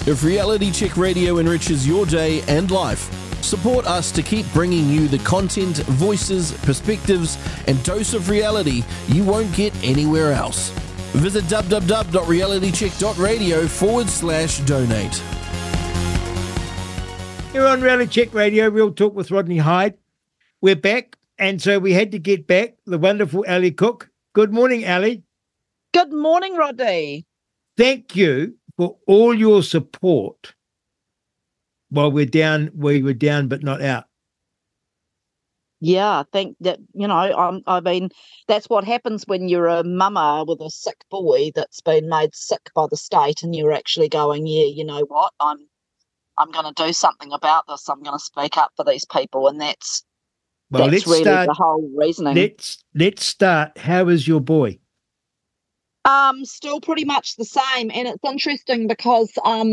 If Reality Check Radio enriches your day and life, support us to keep bringing you the content, voices, perspectives, and dose of reality you won't get anywhere else. Visit www.realitycheck.radio/donate. You're on Reality Check Radio, Real Talk with Rodney Hyde. We're back, and so we had to get back the wonderful Ali Cook. Good morning, Ali. Good morning, Rodney. Thank you for all your support while we were down but not out. Yeah, I think that, I mean, that's what happens when you're a mama with a sick boy that's been made sick by the state, and you're actually going, yeah, you know what, I'm going to do something about this. I'm going to speak up for these people, and that's really the whole reasoning. Let's start. How is your boy? Still pretty much the same, and it's interesting because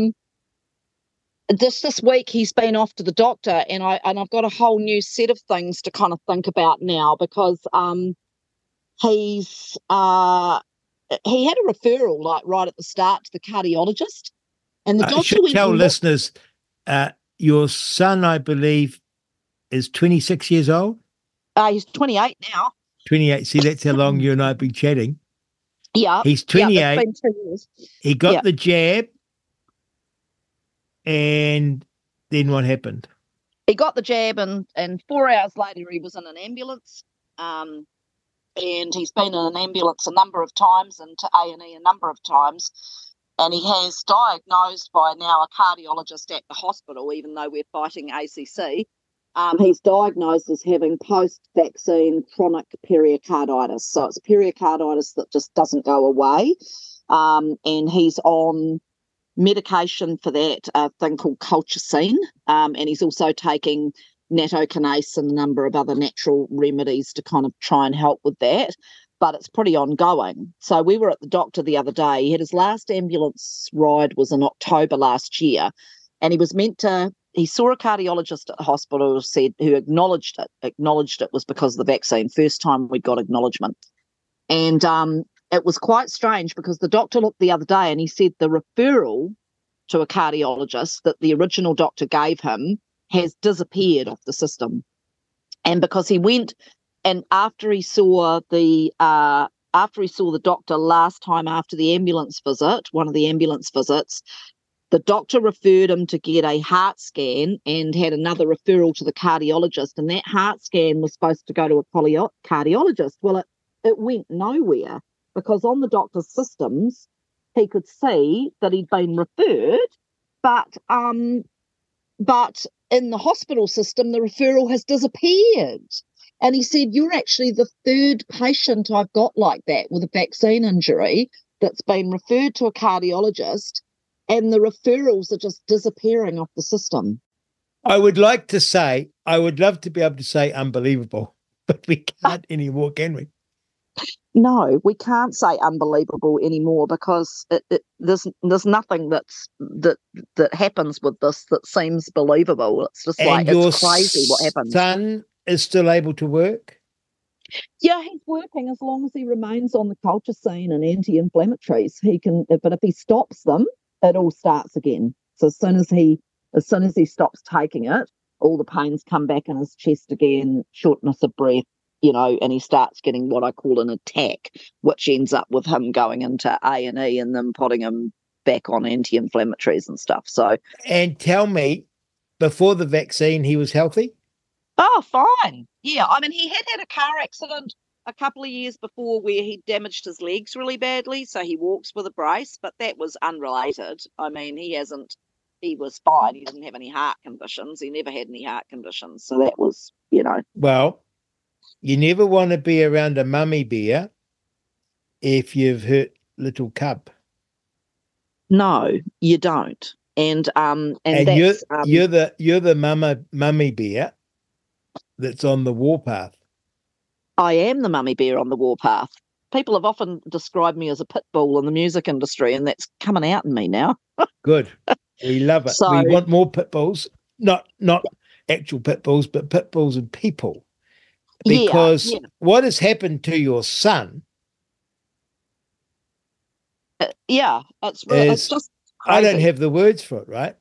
this week he's been off to the doctor, and I've got a whole new set of things to kind of think about now, because he had a referral like right at the start to the cardiologist, and the doctor should tell listeners, your son, I believe, is 26 years old. He's 28 now. 28. See, that's how long you and I have been chatting. Yeah. He's 28. Yeah, it's been 2 years. He got the jab, and then what happened? He got the jab, and 4 hours later he was in an ambulance. And he's been in an ambulance a number of times and to A&E a number of times. And he has diagnosed by now a cardiologist at the hospital, even though we're fighting ACC. He's diagnosed as having post-vaccine chronic pericarditis. So it's pericarditis that just doesn't go away. And he's on medication for that, a thing called colchicine. And he's also taking nattokinase and a number of other natural remedies to kind of try and help with that. But it's pretty ongoing. So we were at the doctor the other day. He had his last ambulance ride was in October last year. And he was he saw a cardiologist at the hospital who acknowledged it was because of the vaccine. First time we got acknowledgement. And it was quite strange because the doctor looked the other day and he said the referral to a cardiologist that the original doctor gave him has disappeared off the system. And because he went, and after he saw the doctor last time after the ambulance visit, one of the ambulance visits, the doctor referred him to get a heart scan and had another referral to the cardiologist, and that heart scan was supposed to go to a cardiologist. Well, it went nowhere because on the doctor's systems, he could see that he'd been referred, but in the hospital system, the referral has disappeared. And he said, you're actually the third patient I've got like that with a vaccine injury that's been referred to a cardiologist, and the referrals are just disappearing off the system. I would love to be able to say unbelievable, but we can't anymore, can we? No, we can't say unbelievable anymore because there's nothing that happens with this that seems believable. It's just it's crazy what happens. Your son is still able to work? Yeah, he's working as long as he remains on the colchicine and anti-inflammatories. He can, but if he stops them, it all starts again. So as soon as he stops taking it, all the pains come back in his chest again, shortness of breath, and he starts getting what I call an attack, which ends up with him going into A&E and then putting him back on anti-inflammatories and stuff. So, and tell me, before the vaccine, he was healthy? Oh, fine. Yeah, I mean, he had a car accident a couple of years before where he damaged his legs really badly, so he walks with a brace, but that was unrelated. I mean, he was fine. He didn't have any heart conditions. He never had any heart conditions, so that was, Well, you never want to be around a mummy bear if you've hurt little cub. No, you don't. And that's, you're the mummy bear that's on the warpath. I am the mummy bear on the warpath. People have often described me as a pit bull in the music industry, and that's coming out in me now. Good. We love it. We want more pit bulls, not actual pit bulls, but pit bulls and people. Because what has happened to your son it's just I don't have the words for it, right?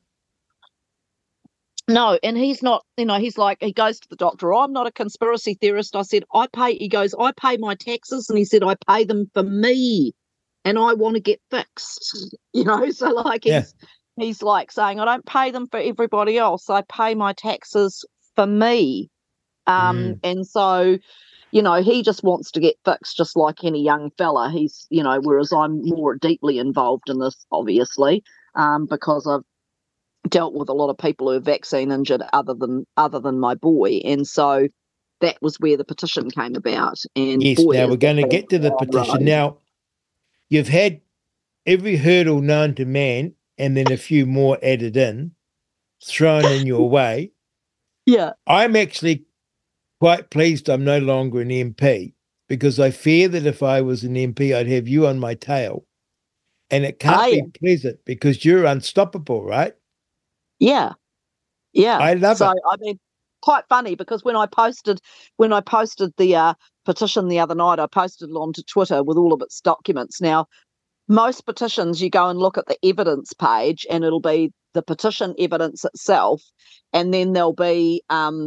No, and he's not, he's like, he goes to the doctor, I'm not a conspiracy theorist. I said, I pay my taxes. And he said, I pay them for me and I want to get fixed, So like he's like saying, I don't pay them for everybody else. I pay my taxes for me. And so, he just wants to get fixed just like any young fella. He's, whereas I'm more deeply involved in this, obviously, because I've dealt with a lot of people who are vaccine injured other than my boy. And so that was where the petition came about. And yes, now we're going to get to the petition. Now, you've had every hurdle known to man and then a few more added in, thrown in your way. Yeah. I'm actually quite pleased I'm no longer an MP, because I fear that if I was an MP, I'd have you on my tail. And it can't be pleasant because you're unstoppable, right? Yeah. I love it. So, I mean, quite funny because when I posted the petition the other night, I posted it onto Twitter with all of its documents. Now, most petitions, you go and look at the evidence page and it'll be the petition evidence itself, and then there'll be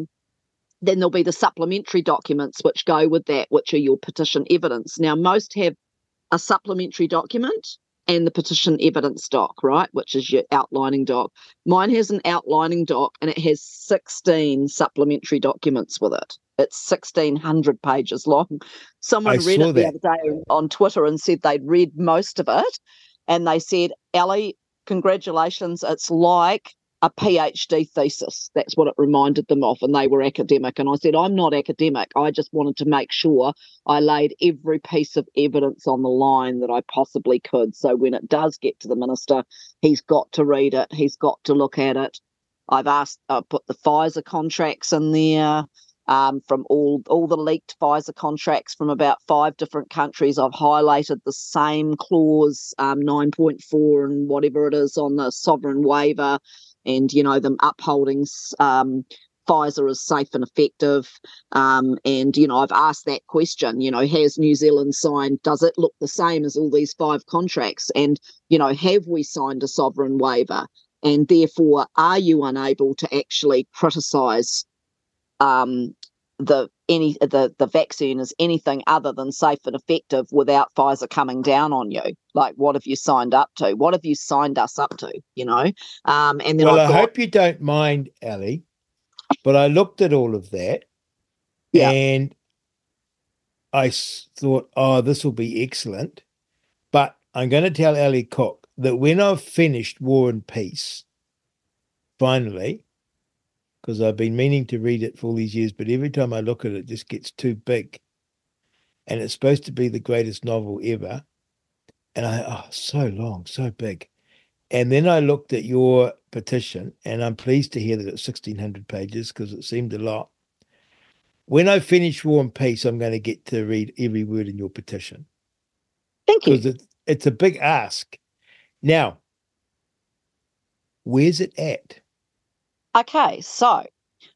the supplementary documents which go with that, which are your petition evidence. Now, most have a supplementary document and the petition evidence doc, right, which is your outlining doc. Mine has an outlining doc and it has 16 supplementary documents with it. It's 1,600 pages long. Someone read it the other day on Twitter and said they'd read most of it, and they said, Ellie, congratulations, it's like a PhD thesis. That's what it reminded them of, and they were academic. And I said, I'm not academic. I just wanted to make sure I laid every piece of evidence on the line that I possibly could. So when it does get to the minister, he's got to read it. He's got to look at it. I've put the Pfizer contracts in there, from all the leaked Pfizer contracts from about 5 different countries. I've highlighted the same clause, 9.4 and whatever it is on the sovereign waiver, and, them upholding Pfizer as safe and effective. And, I've asked that question, has New Zealand signed, does it look the same as all these 5 contracts? And, have we signed a sovereign waiver? And therefore, are you unable to actually criticise the vaccine as anything other than safe and effective without Pfizer coming down on you? Like, what have you signed up to? What have you signed us up to? And then I hope you don't mind, Ellie, but I looked at all of that, and I thought, this will be excellent. But I'm going to tell Ellie Cook that when I've finished War and Peace, finally, because I've been meaning to read it for all these years, but every time I look at it, it just gets too big. And it's supposed to be the greatest novel ever. And so long, so big. And then I looked at your petition, and I'm pleased to hear that it's 1,600 pages because it seemed a lot. When I finish War and Peace, I'm going to get to read every word in your petition. Thank you. Because it's a big ask. Now, where's it at? Okay, so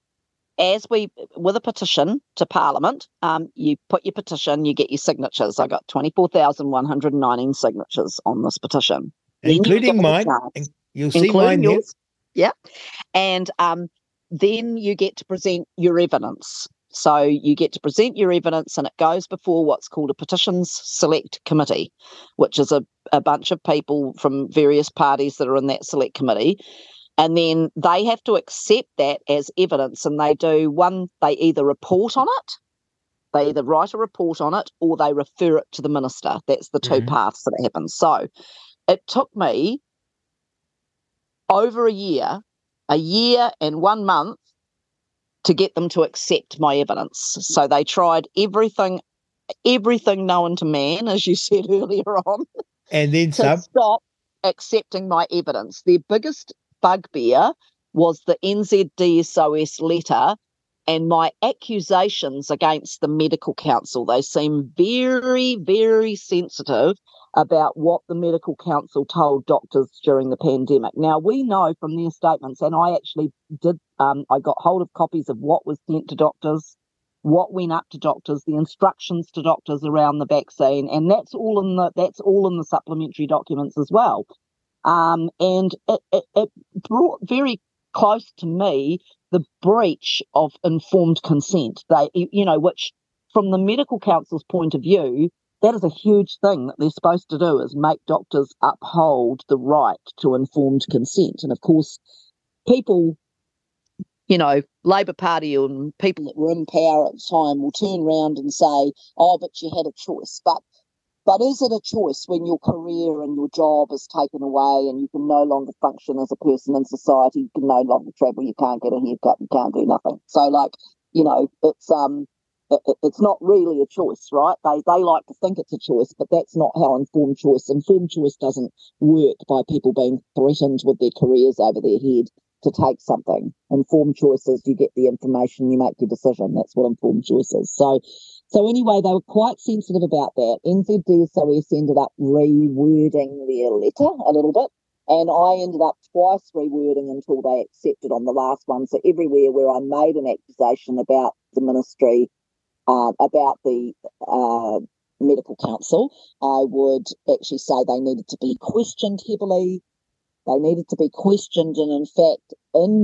with a petition to Parliament, you put your petition, you get your signatures. I got 24,119 signatures on this petition. Including mine. You'll see mine here. Yeah. And then you get to present your evidence. So you get to present your evidence, and it goes before what's called a Petitions Select Committee, which is a bunch of people from various parties that are in that select committee. And then they have to accept that as evidence, and they either report on it, they either write a report on it, or they refer it to the minister. That's the two paths that it happens. So it took me over a year and 1 month to get them to accept my evidence. So they tried everything known to man, as you said earlier on, and then to stop accepting my evidence. Their biggest bugbear was the NZDSOS letter and my accusations against the Medical Council. They seem very, very sensitive about what the Medical Council told doctors during the pandemic. Now, we know from their statements, and I actually did, I got hold of copies of what was sent to doctors, what went up to doctors, the instructions to doctors around the vaccine, and that's all in the supplementary documents as well. And it brought very close to me the breach of informed consent. Which from the Medical Council's point of view, that is a huge thing that they're supposed to do, is make doctors uphold the right to informed consent. And of course, people, Labor Party and people that were in power at the time will turn around and say, oh, but you had a choice. But is it a choice when your career and your job is taken away and you can no longer function as a person in society, you can no longer travel, you can't get a haircut, you can't do nothing? So, it's not really a choice, right? They like to think it's a choice, but that's not how informed choice. Informed choice doesn't work by people being threatened with their careers over their head to take something. Informed choice is you get the information, you make your decision. That's what informed choice is. So anyway, they were quite sensitive about that. NZDSOS ended up rewording their letter a little bit, and I ended up twice rewording until they accepted on the last one. So everywhere where I made an accusation about the ministry, about the Medical Council, I would actually say they needed to be questioned heavily. They needed to be questioned, and in fact, in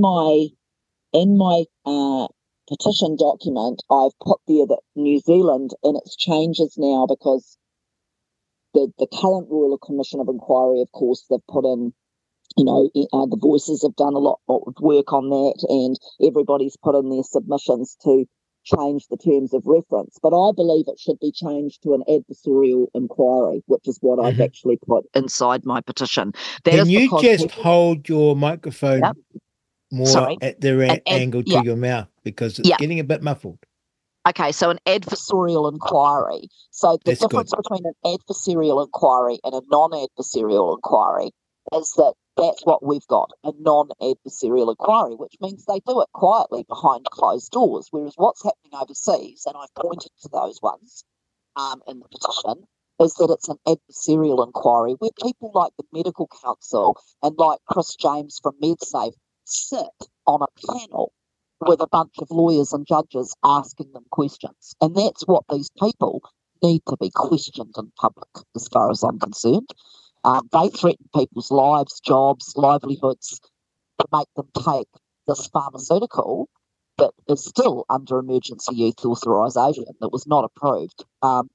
my petition document, I've put there that New Zealand, and its changes now because the current Royal Commission of Inquiry, of course, they've put in, the Voices have done a lot of work on that, and everybody's put in their submissions to change the terms of reference. But I believe it should be changed to an adversarial inquiry, which is what I've actually put inside my petition. Can you just hold your microphone more at the angle to your mouth, because it's getting a bit muffled? Okay, so an adversarial inquiry. So the difference between an adversarial inquiry and a non-adversarial inquiry is that that's what we've got, a non-adversarial inquiry, which means they do it quietly behind closed doors, whereas what's happening overseas, and I've pointed to those ones in the petition, is that it's an adversarial inquiry where people like the Medical Council and like Chris James from MedSafe sit on a panel with a bunch of lawyers and judges asking them questions. And that's what these people need to be questioned in public, as far as I'm concerned. They threaten people's lives, jobs, livelihoods to make them take this pharmaceutical that is still under emergency use authorisation that was not approved. Or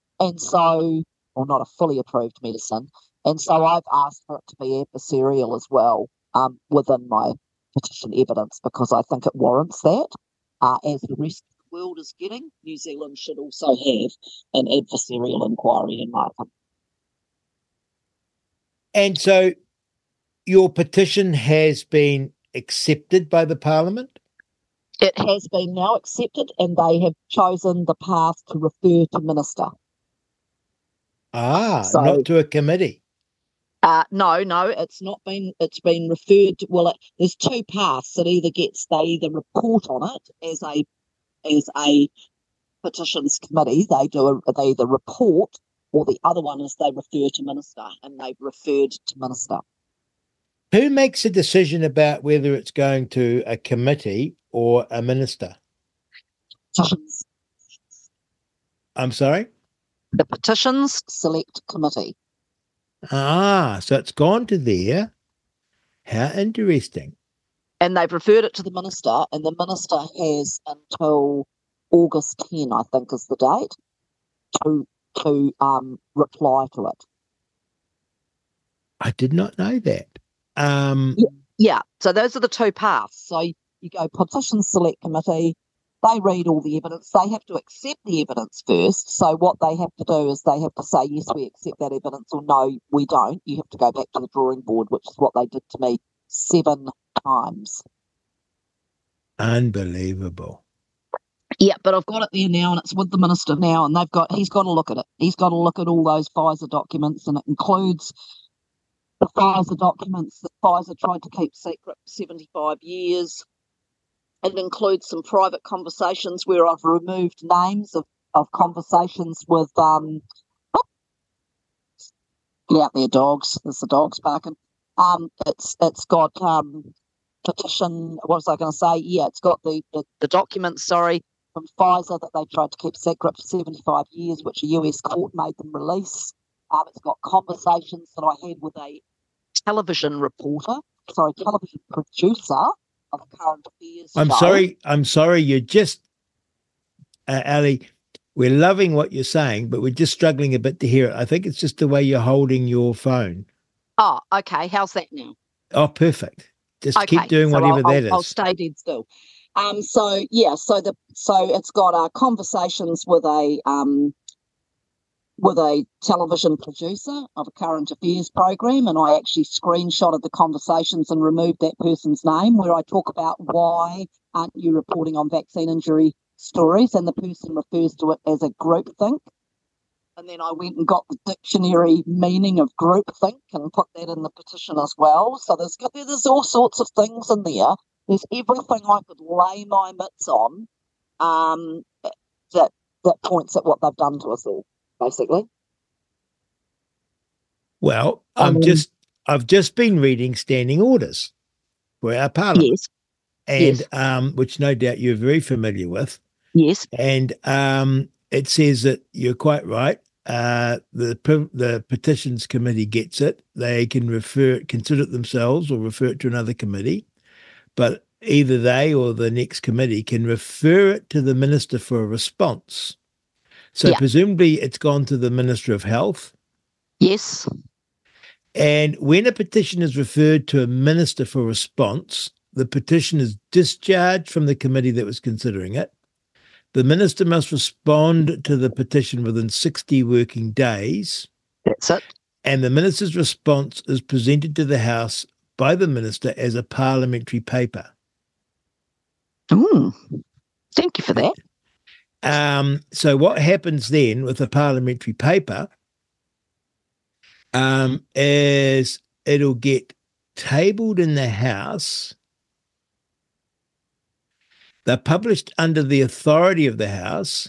not a fully approved medicine. And so I've asked for it to be adversarial as well within my petition evidence, because I think it warrants that. As the rest of the world is getting, New Zealand should also have an adversarial inquiry, in my opinion. And so your petition has been accepted by the Parliament? It has been now accepted, and they have chosen the path to refer to Minister. Not to a committee. No, it's not been. It's been referred to. Well, there's two paths. They either report on it as a petitions committee. They either report, or the other one is they refer to Minister, and they've referred to Minister. Who makes a decision about whether it's going to a committee or a minister? Petitions. I'm sorry? The Petitions Select Committee. So it's gone to there. How interesting. And they've referred it to the Minister, and the Minister has until August 10, I think is the date, to reply to it. I did not know that. Yeah, so those are the two paths. So you go Petition Select Committee, they read all the evidence. They have to accept the evidence first. So what they have to do is they have to say, yes, we accept that evidence, or no, we don't. You have to go back to the drawing board, which is what they did to me 7 times. Unbelievable. Yeah, but I've got it there now, and it's with the Minister now, and he's got to look at it. He's got to look at all those Pfizer documents, and it includes the Pfizer documents that Pfizer tried to keep secret for 75 years. It includes some private conversations where I've removed names of conversations with get out there, dogs. There's the dogs barking. It's got petition. What was I going to say? Yeah, it's got the documents. Sorry, from Pfizer that they tried to keep secret for 75 years, which a US court made them release. It's got conversations that I had with a television television producer of a current affairs I'm show. sorry, you're just, Ali, we're loving what you're saying, but we're just struggling a bit to hear it. I think it's just the way you're holding your phone. Oh, okay. How's that now? Oh, perfect. Just keep Okay, doing so whatever that is. I'll stay dead still. So it's got conversations with a television producer of a current affairs program, and I actually screenshotted the conversations and removed that person's name, where I talk about why aren't you reporting on vaccine injury stories, and the person refers to it as a groupthink. And then I went and got the dictionary meaning of groupthink and put that in the petition as well. So there's all sorts of things in there. There's everything I could lay my mitts on that points at what they've done to us all, basically. Well, I've just been reading standing orders for our parliament. Yes. And yes. Which no doubt you're very familiar with. Yes. And it says that you're quite right. The petitions committee gets it. They can consider it themselves or refer it to another committee, but either they or the next committee can refer it to the minister for a response. So presumably it's gone to the Minister of Health. Yes. And when a petition is referred to a minister for response, the petition is discharged from the committee that was considering it. The minister must respond to the petition within 60 working days. That's it. And the minister's response is presented to the House by the minister as a parliamentary paper. Thank you for that. So what happens then with a parliamentary paper is it'll get tabled in the House. They're published under the authority of the House,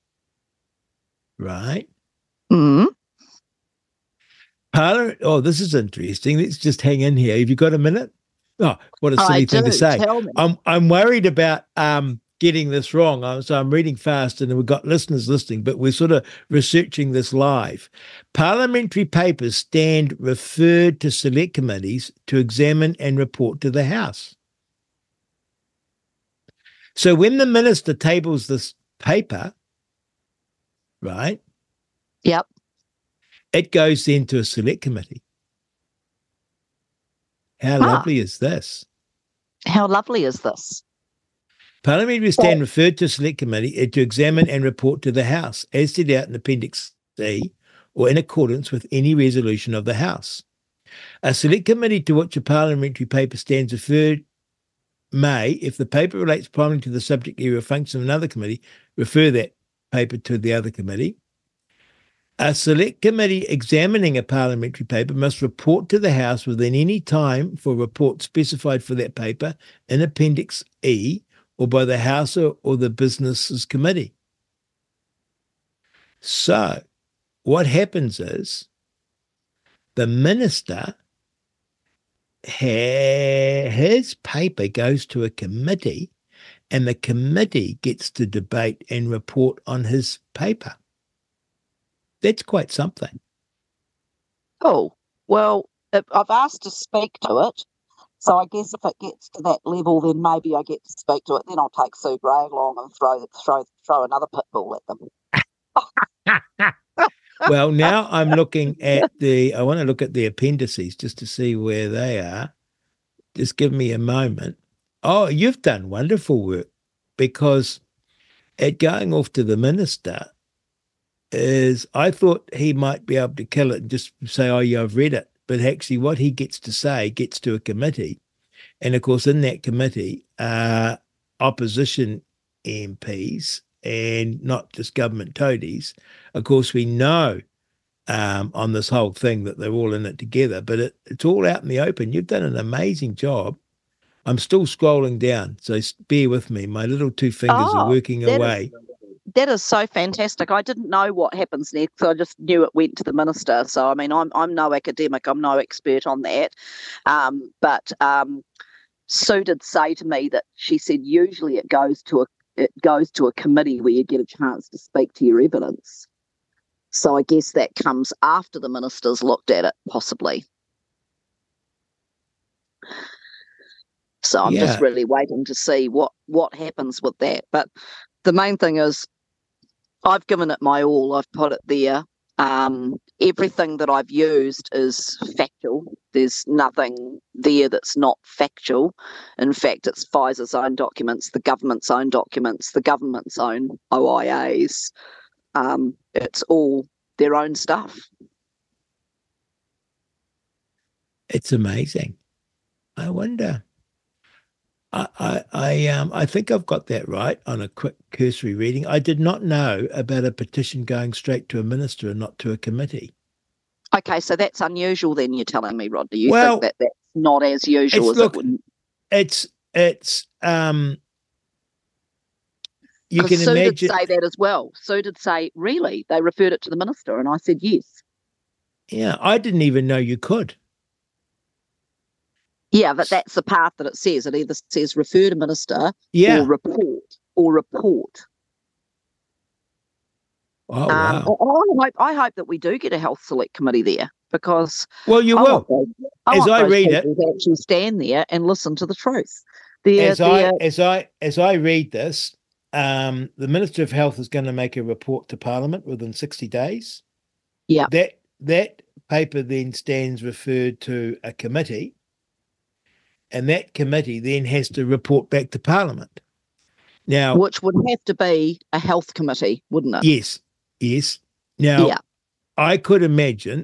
right? Mm-hmm. Parliament. Oh, this is interesting. Let's just hang in here. Have you got a minute? Oh, what a silly thing to say. Tell me. I'm worried about getting this wrong. So I'm reading fast, and we've got listeners listening, but we're sort of researching this live. Parliamentary papers stand referred to select committees to examine and report to the House. So when the minister tables this paper, right? Yep. It goes then to a select committee. How lovely is this? How lovely is this? Parliamentary stand referred to a select committee to examine and report to the House, as set out in Appendix C, or in accordance with any resolution of the House. A select committee to which a parliamentary paper stands referred may, if the paper relates primarily to the subject area or function of another committee, refer that paper to the other committee. A select committee examining a parliamentary paper must report to the House within any time for report specified for that paper in Appendix E or by the House or the Businesses Committee. So what happens is the minister, his paper goes to a committee and the committee gets to debate and report on his paper. That's quite something. Oh, well, I've asked to speak to it, so I guess if it gets to that level, then maybe I get to speak to it. Then I'll take Sue Gray along and throw another pit bull at them. Well, now I'm looking at I want to look at the appendices just to see where they are. Just give me a moment. Oh, you've done wonderful work, because at going off to the minister, I thought he might be able to kill it and just say, oh, yeah, I've read it. But actually what he gets to say gets to a committee. And, of course, in that committee, opposition MPs and not just government toadies. Of course, we know on this whole thing that they're all in it together, but it's all out in the open. You've done an amazing job. I'm still scrolling down, so bear with me. My little two fingers are working away. That is so fantastic. I didn't know what happens next. I just knew it went to the minister. So, I mean, I'm no academic. I'm no expert on that. But Sue did say to me that she said usually it goes to a committee where you get a chance to speak to your evidence. So I guess that comes after the minister's looked at it, possibly. So I'm just really waiting to see what happens with that. But the main thing is I've given it my all. I've put it there. Everything that I've used is factual. There's nothing there that's not factual. In fact, it's Pfizer's own documents, the government's own documents, the government's own OIAs. It's all their own stuff. It's amazing. I wonder. I think I've got that right on a quick cursory reading. I did not know about a petition going straight to a minister and not to a committee. Okay, so that's unusual then, you're telling me, Rod. Do you think that that's not as usual as it wouldn't? It's you can Sue imagine. Did say that as well. Sue did say, really? They referred it to the minister, and I said yes. Yeah, I didn't even know you could. Yeah, but that's the path that it says. It either says refer to minister or report. Oh, wow. I hope that we do get a health select committee there, because you will. As I read it, actually stand there and listen to the truth. As I read this, the Minister of Health is going to make a report to Parliament within 60 days. Yeah. That paper then stands referred to a committee, and that committee then has to report back to Parliament. Now, which would have to be a health committee, wouldn't it? Yes. Now, I could imagine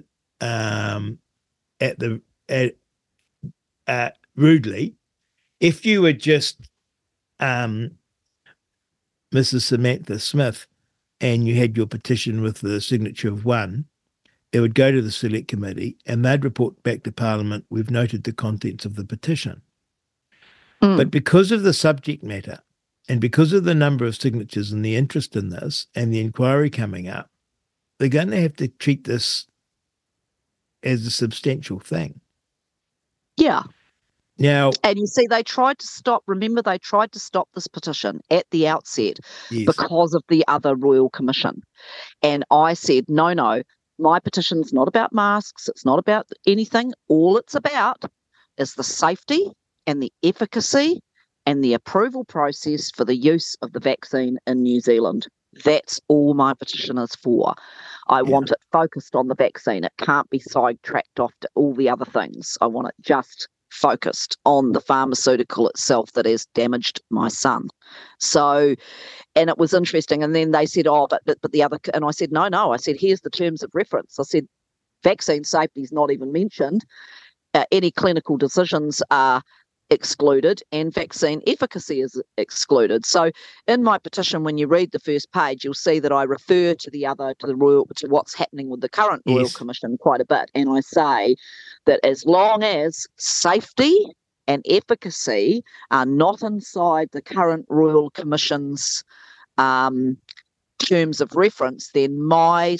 rudely, if you were just Mrs. Samantha Smith and you had your petition with the signature of one, it would go to the select committee and they'd report back to Parliament, we've noted the contents of the petition. But because of the subject matter and because of the number of signatures and the interest in this and the inquiry coming up, they're going to have to treat this as a substantial thing. Yeah. Now, and you see, they tried to stop this petition at the outset because of the other Royal Commission. And I said, no, my petition's not about masks. It's not about anything. All it's about is the safety and the efficacy and the approval process for the use of the vaccine in New Zealand. That's all my petition is for. I want it focused on the vaccine. It can't be sidetracked off to all the other things. I want it just focused on the pharmaceutical itself that has damaged my son. So, and it was interesting. And then they said, but the other, and I said, no. I said, here's the terms of reference. I said, vaccine safety is not even mentioned. Any clinical decisions are excluded and vaccine efficacy is excluded. So in my petition, when you read the first page, you'll see that I refer to what's happening with the current Royal Commission quite a bit. And I say that as long as safety and efficacy are not inside the current Royal Commission's terms of reference, then my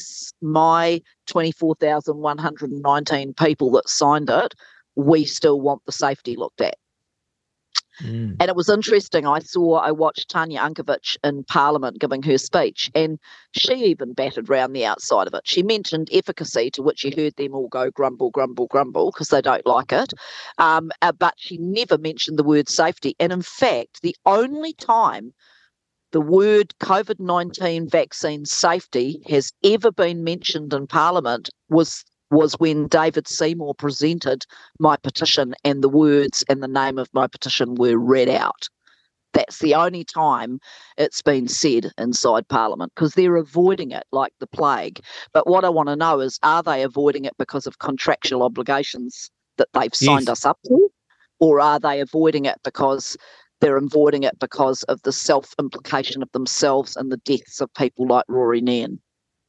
24,119 people that signed it, we still want the safety looked at. And it was interesting. I watched Tanya Unkovich in Parliament giving her speech, and she even batted round the outside of it. She mentioned efficacy, to which you heard them all go grumble, grumble, grumble, because they don't like it. But she never mentioned the word safety. And in fact, the only time the word COVID-19 vaccine safety has ever been mentioned in Parliament was when David Seymour presented my petition and the words and the name of my petition were read out. That's the only time it's been said inside Parliament, because they're avoiding it like the plague. But what I want to know is, are they avoiding it because of contractual obligations that they've signed us up to? Or are they avoiding it because they're avoiding it because of the self-implication of themselves and the deaths of people like Rory Nairn?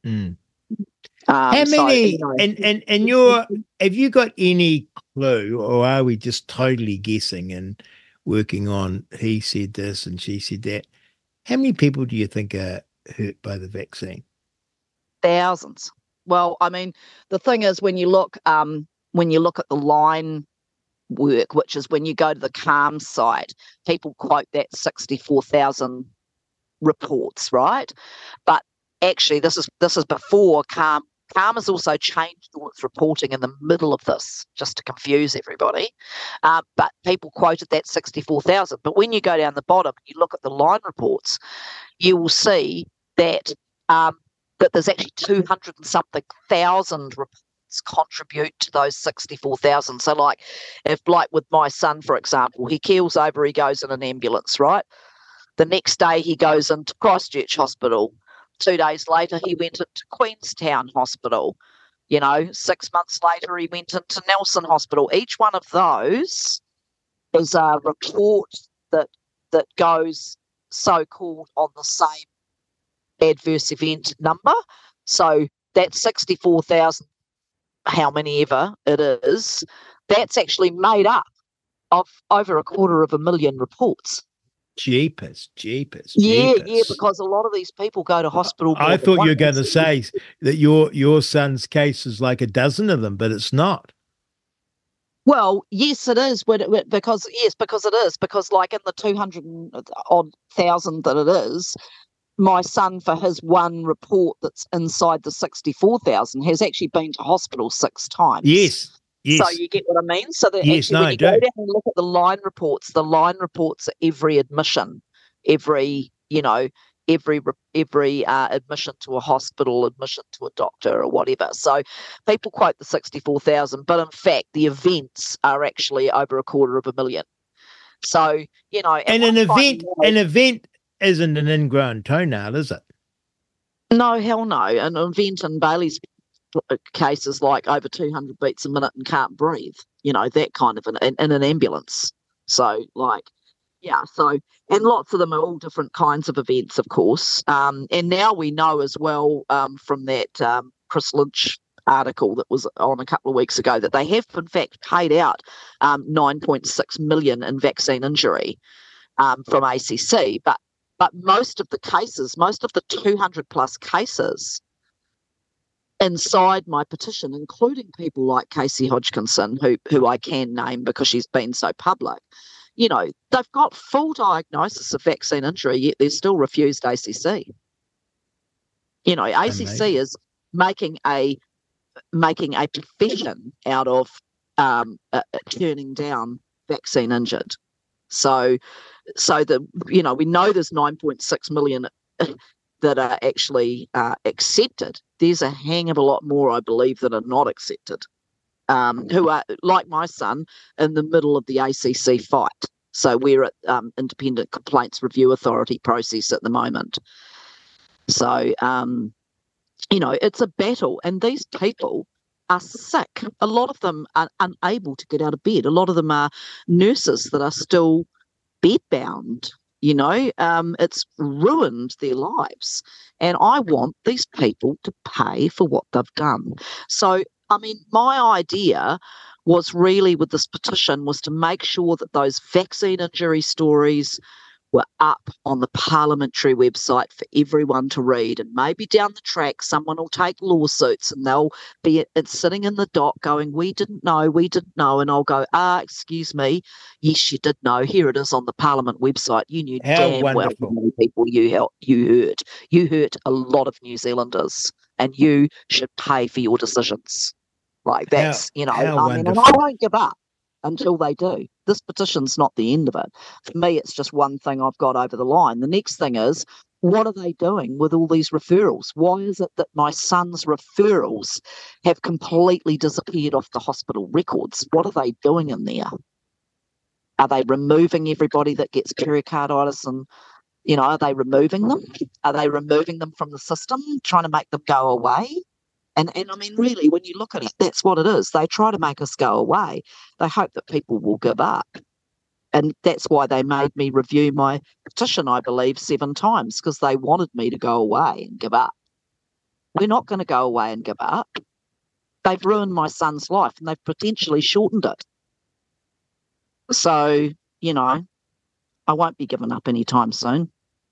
How many? Have you got any clue, or are we just totally guessing and working on he said this and she said that? How many people do you think are hurt by the vaccine? Thousands. Well, I mean, the thing is, when you look at the line work, which is when you go to the CALM site, people quote that 64,000 reports, right? But actually, this is before CALM Karma's also changed all its reporting in the middle of this, just to confuse everybody. But people quoted that 64,000. But when you go down the bottom, you look at the line reports, you will see that that there's actually 200 and something thousand reports contribute to those 64,000. So like with my son, for example, he keels over, he goes in an ambulance, right? The next day he goes into Christchurch Hospital. 2 days later, he went into Queenstown Hospital. 6 months later, he went into Nelson Hospital. Each one of those is a report that goes so-called on the same adverse event number. So that 64,000, how many ever it is, that's actually made up of over 250,000 reports. Jeepers. Yeah, because a lot of these people go to hospital. I thought you were going to say that your son's case is like a dozen of them, but it's not. Well, yes, it is. Because it is. Because like in the 200,000 that it is, my son, for his one report that's inside the 64,000, has actually been to hospital 6 times. Yes. So you get what I mean? So that yes, when you go down and look at the line reports are every admission, every admission to a hospital, admission to a doctor or whatever. So people quote the 64,000, but in fact the events are actually over 250,000. So, and an event isn't an ingrown toenail, is it? No, hell no. An event in Bailey's case is like over 200 beats a minute and can't breathe, that kind of in an ambulance. So and lots of them are all different kinds of events, of course. And now we know as well from that Chris Lynch article that was on a couple of weeks ago that they have in fact paid out 9.6 million in vaccine injury from ACC, but most of the 200 plus cases inside my petition, including people like Casey Hodgkinson, who I can name because she's been so public, they've got full diagnosis of vaccine injury, yet they're still refused ACC. ACC is making a profession out of turning down vaccine injured. So we know there's 9.6 million that are actually accepted. There's a hang of a lot more, I believe, that are not accepted, who are, like my son, in the middle of the ACC fight. So we're at Independent Complaints Review Authority process at the moment. So, it's a battle, and these people are sick. A lot of them are unable to get out of bed. A lot of them are nurses that are still bedbound. It's ruined their lives. And I want these people to pay for what they've done. So, my idea was really with this petition was to make sure that those vaccine injury stories were up on the parliamentary website for everyone to read. And maybe down the track, someone will take lawsuits and they'll be sitting in the dock going, we didn't know. And I'll go, excuse me. Yes, you did know. Here it is on the Parliament website. You knew damn well how many people you hurt. You hurt a lot of New Zealanders, and you should pay for your decisions. Like that's, and I won't give up until they do. This petition's not the end of it. For me, it's just one thing I've got over the line. The next thing is, what are they doing with all these referrals? Why is it that my son's referrals have completely disappeared off the hospital records? What are they doing in there? Are they removing everybody that gets pericarditis and, are they removing them? Are they removing them from the system, trying to make them go away? And really, when you look at it, that's what it is. They try to make us go away. They hope that people will give up. And that's why they made me review my petition, I believe, 7 times, because they wanted me to go away and give up. We're not going to go away and give up. They've ruined my son's life, and they've potentially shortened it. So, I won't be giving up anytime soon.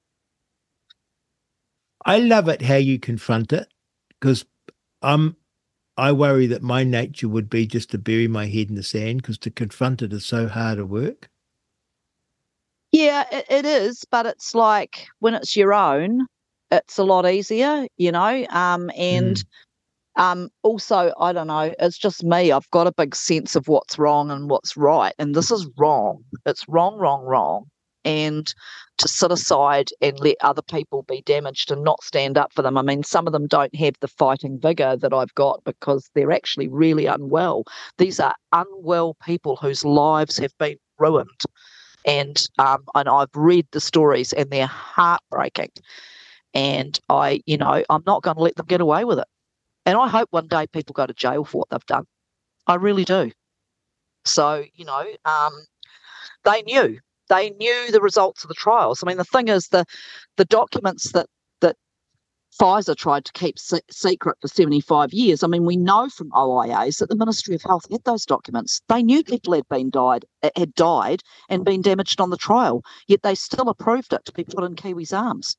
I love it how you confront it, because I worry that my nature would be just to bury my head in the sand, because to confront it is so hard to work. Yeah, it is, but it's like when it's your own, it's a lot easier, and Also, I don't know, it's just me. I've got a big sense of what's wrong and what's right. And this is wrong. It's wrong, wrong, wrong. And to sit aside and let other people be damaged and not stand up for them. I mean, some of them don't have the fighting vigour that I've got because they're actually really unwell. These are unwell people whose lives have been ruined. And I've read the stories and they're heartbreaking. And I'm not going to let them get away with it. And I hope one day people go to jail for what they've done. I really do. So, they knew. They knew the results of the trials. I mean, the thing is, the documents that Pfizer tried to keep secret for 75 years, I mean, we know from OIAs that the Ministry of Health had those documents. They knew people had died and been damaged on the trial, yet they still approved it to be put in Kiwis' arms.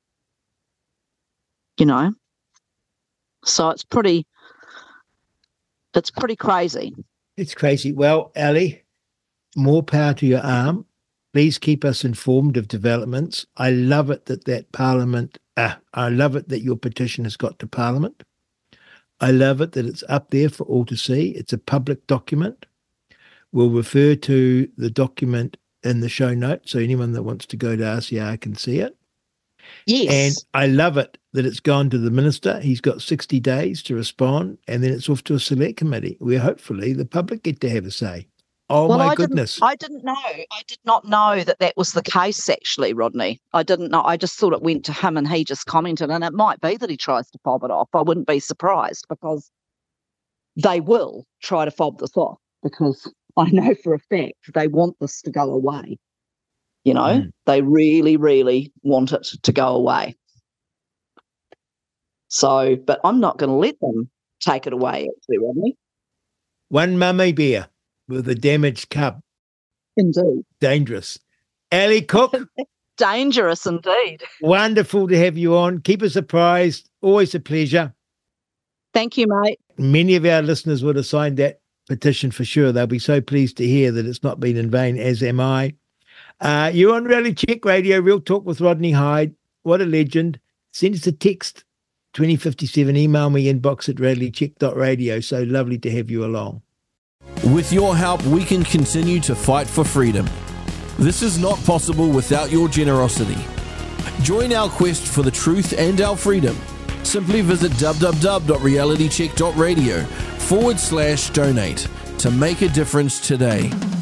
So it's pretty crazy. It's crazy. Well, Ali, more power to your arm. Please keep us informed of developments. I love it that Parliament, I love it that your petition has got to Parliament. I love it that it's up there for all to see. It's a public document. We'll refer to the document in the show notes, so anyone that wants to go to RCR can see it. Yes. And I love it that it's gone to the Minister. He's got 60 days to respond, and then it's off to a select committee where hopefully the public get to have a say. Oh, well, my goodness. I did not know that was the case, actually, Rodney. I didn't know. I just thought it went to him and he just commented, and it might be that he tries to fob it off. I wouldn't be surprised because they will try to fob this off because I know for a fact they want this to go away. They really, really want it to go away. So, but I'm not going to let them take it away, actually, Rodney. One mummy bear with a damaged cub. Indeed. Dangerous. Ali Cook. Dangerous indeed. Wonderful to have you on. Keep us apprised. Always a pleasure. Thank you, mate. Many of our listeners would have signed that petition for sure. They'll be so pleased to hear that it's not been in vain, as am I. You're on Reality Check Radio, Real Talk with Rodney Hyde. What a legend. Send us a text, 2057. Email me, inbox@realitycheck.radio. So lovely to have you along. With your help, we can continue to fight for freedom. This is not possible without your generosity. Join our quest for the truth and our freedom. Simply visit www.realitycheck.radio/donate to make a difference today.